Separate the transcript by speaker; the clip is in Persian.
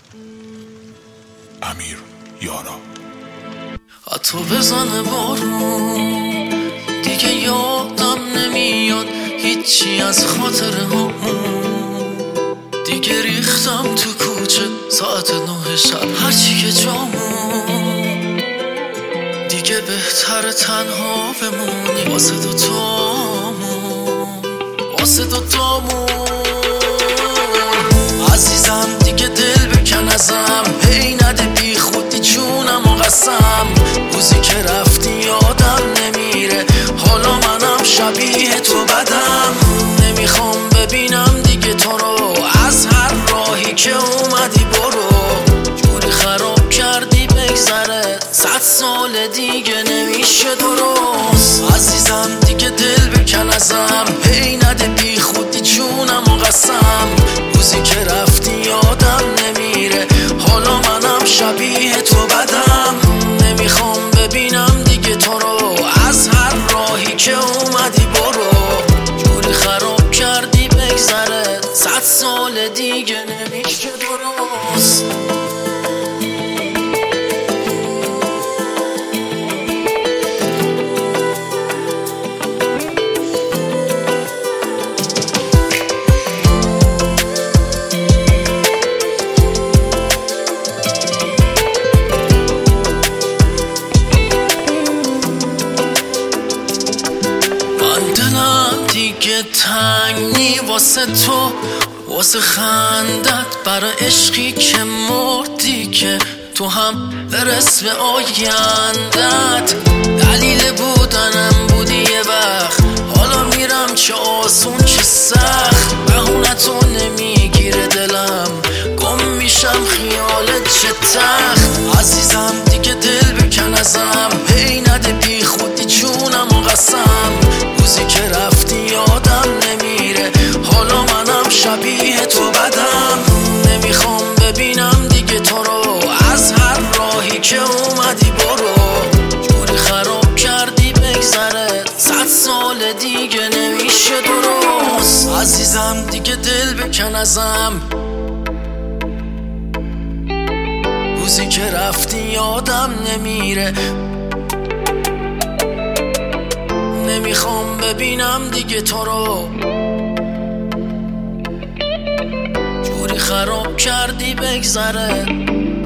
Speaker 1: امیر یارا.
Speaker 2: حتی بزنه بارون دیگه یادم نمیاد هیچی از خاطره همون. دیگه ریختم تو کوچه ساعت 9 شب هرچی که جامون. دیگه بهتره تنها بمونی واسه دوتامون، واسه دوتامون. عزیزم دیگه دل بکن ازم، هی نده بی خودی جونم و قسم. روزی که رفتی یادم نمیره، حالا منم شبیه تو بدم. نمیخوام ببینم دیگه تو رو، از هر راهی که اومدی برو. جوری خراب کردی بگذره 100 سال دیگه نمیشه درست. عزیزم دیگه دل بکن ازم، هی نده بی خودی جونم و قسم. روزی که رفتی یادم نمیره، حالا منم شبیه تو بدم. نمیخوام ببینم دیگه تو رو، از هر راهی که اومدی برو. جوری خراب کردی بگذره 100 سال دیگه نمیشه درست. دیگه تنگی واسه تو، واسه خندت، برای عشقی که مردی که تو هم برس به آیندت. دلیل بودنم بودی یه وقت، حالا میرم چه آسون چه سخت. بهونتو نمیگیره دلم، گم میشم خیالت چه تخت. عزیزم دیگه دل بکن ازم، هی نده بی خودی جونم و قسم. روزی که رفتی یادم نمیره، حالا منم شبیه تو بدم. نمیخوام ببینم دیگه تو رو، از هر راهی که اومدی برو. جوری خراب کردی بگذره 100 سال دیگه نمیشه درست. عزیزم دیگه دل بکن ازم، روزی که رفتی یادم نمیره. نمیخوام ببینم دیگه تو رو، جوری خراب کردی بگذره